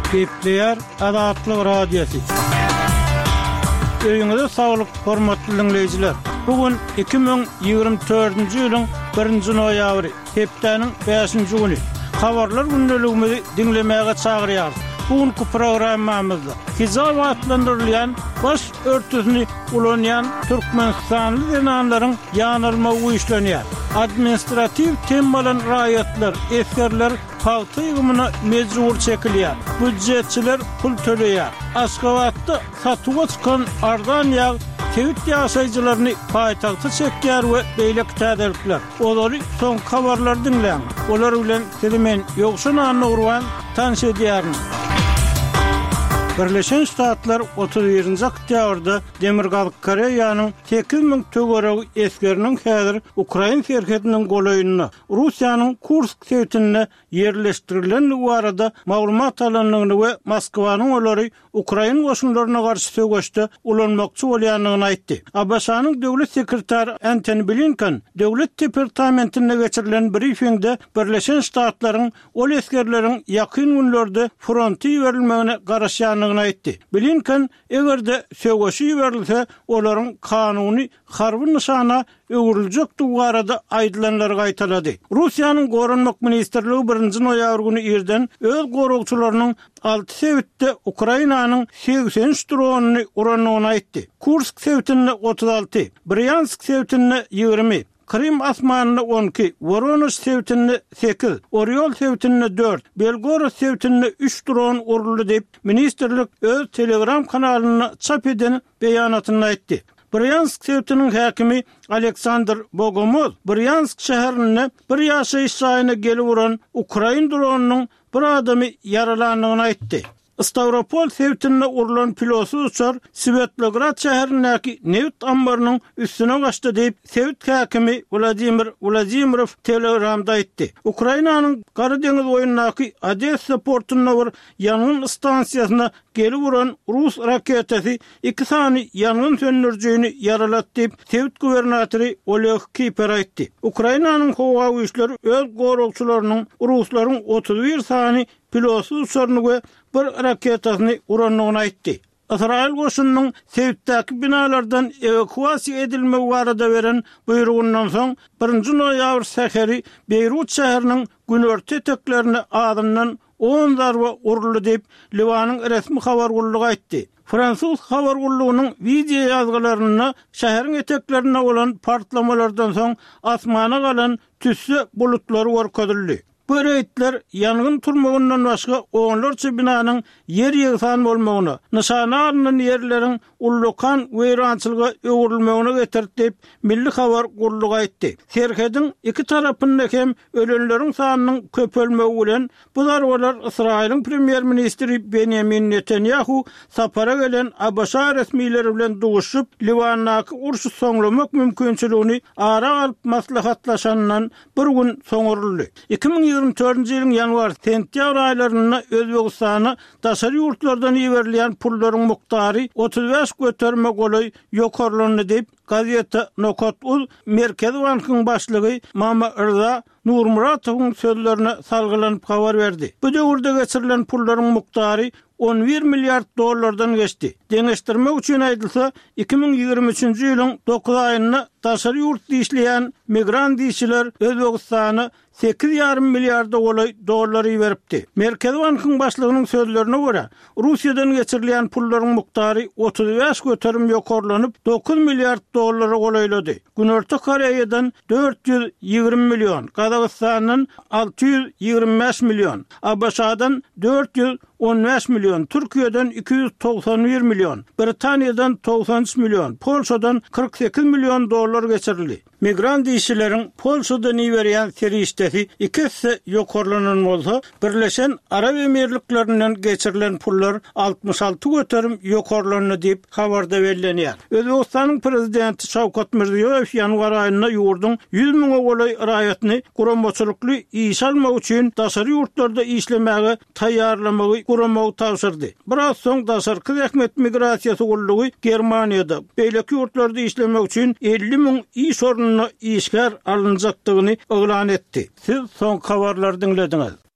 Kepler Adatlı Radyosu. Öýüňizde saglyk, hormatly dinleýijiler. Bugün 2024-nji ýylyň 1-nji noýabry, hepdeniň 5-nji güni. Habarlar gündeligimizi dinlemäge çagyrýar. Bugünkü programmamyzda hizab atlandyrylýan baş örtüsini ulanýan Türkmenistanly denanlaryň ýanylma güýçlenýär. Administrativ temalan raýatlar, eskerler paýta ýygymyna mejbur çekilýär. Büdjetçiler pul töleýär. Aşgabatda satyga çykan ardan ýag tewit ýaşaýjylaryny paýtagta çekýär we beýlek täzelikler. Olary soň habarlar dinleýän. Olar bilen telemen ýokşuna nurwan tanış edýärin. Birleşen Ştatlar 31-nji oktýabrda Demirgazyk Koreýanyň 8000 töweregi eskeriniň häzir Ukraina serhediniň golaýynyna, Russiýanyň Kursk şehrine yerleşdirilen barada maglumat alanlygyny we Moskwanyň olary Ukraina goşunlaryna garşy söýgeşde ulanmakçy bolýanlygyny aýtdy. ABC-nyň döwlet sekretary Antony Blinken döwlet departamentine geçirilen briefingde Birleşen Ştatlaryň ol eskerleriň ýakyn günlerde fronty ýerilmegine garaşýanyny aýtdy. Blinken egerde söýgeşi ýerilse olaryň kanuny harby nişana öwrüljek duwarada aýdylanlar gaýtalady. Russiýanyň Gorunmak ministrligi 1-nji noýabr güni ýerden öz gorugçylarynyň 6 sebitde Ukrainanyň 83 dronyny uranyny aýtdy. Kursk sebitinde 36, Bryansk sebitinde 20, Krim asmanyny 12, Voronezh sebitinde 8, Oryol sebitinde 4, Belgorod sebitinde 3 dron uruldy diýip ministrlik öz Telegram kanalyna çap eden beýanatyny aýtdy. Bryansk sebitiniň häkimi Aleksandr Bogomol Bryansk şäherine bir ýaşaýyş saýyna gelip uran Ukraina dronunyň bir adamy yaralandygyny aýtdy. Stavropol sebitinde urulan pilotsuz uçar Svetlograd şäherindäki neft ambarynyň üstüne gaçdy diýip Sebit häkimi Vladimir Vladimirov Telegramda aýtdy. Ukrainanyň Gary deňiz boýundaky Odessa portuna bir ýangyn stansiýasyna gelip uran Rus raketasi 2 sany ýangyn söndürjüni yaralatdy diýip Sebit gubernatory Oleg Kiper aýtdy. Ukrainanyň howa güýçleri öz gorugçylarynyň Ruslaryň 31 sany pilotsuz uçaryny we bir raketasyny uranyny aýtdy. Israil goşunynyň Sebitdäki binalardan evakuasiýa edilmegi barada beren buyrugyndan soň 1-nji noýabr säheri Beýrut şäheriniň günörtü eteklerine adamdan 10 zarba uruldy diýip Liwanyň resmi habar gullugy aýtdy. Fransuz habar gullugynyň video ýazgylaryna şäheriň eteklerine bolan partlamalardan soň asmana galan tüssü bulutlary görkezildi. Bu reýtler ýangyn turmagyndan başga onlarça binanyň yer ýygsan bolmagyny, nişana alynan ýerleriň ullukan weýrançylyga öwrülmegine getirdi diýip Milli Habar gullugy aýtdy. Serhedin iki tarapynda hem ölenleriň sanynyň köpelmegi bilen bu zarbalar Israýlyň premier ministri Benjamin Netanyahu sapara gelen ABC resmileri bilen duguşup Liwanyňky urşy soňlamak mümkinçiligini ara alyp maslahatlaşandan bir gün soňuruldy. 2024-nji ýylyň ýanwar-sentýabr aýlaryna Özbegistana daşary ýurtlardan ýeberilýän pullaryň miqdary 35 göterme golay ýokarlandy diýip gazeta Nokat.uz Merkez Bankynyň başlygy Mama Rza Nurmuratowyň sözlerine salgylanyp habar berdi. Bu döwürde geçirilen pullaryň miqdary 11 milyard dollardan geçti. Deňeşdirmek üçin aýdylsa 2023-nji ýylyň 9 aýyna daşary ýurtda işleýän migrant işçiler Özbegistana 8,5 milyard dollary beripdi. Merkez Bankynyň başlygynyň sözlerine görä, Russiýadan geçirilýän pullaryň miqdary 35 göterim ýokarlanyp 9 milyard dollary golaýlady. Günörtü Koreýadan 420 milyon, Kazakstandan 625 milyon, ABC-dan 415 milyon, Türkiýeden 291 milyon, Britaniýadan 93 milyon, Polşadan 48 milyon dollar geçirildi. Migrant işçileriň Polşadan ýeberýän serişdesi ikisi ýokarlanan bolsa, Birleşen Arab Emirliklerinden geçirilen pullar 66 göterim ýokarlandy diýip habarda berilýär. Özbegistanyň prezidenti Şawkat Mirziýoýew ýanwar aýyna ýurdun 100 000 golay raýatyny guramaçylykly iş almak üçin daşary ýurtlarda işlemegi taýýarlamagy guramagy tapşyrdy. Biraz soň daşarky häkmet migrasiýasy gullugy Germaniýada beýleki ýurtlarda işlemek üçin 50 000 iş ornuny işgär alınjakdygyny elan etdi. Siz soň habarlar dinlediňiz.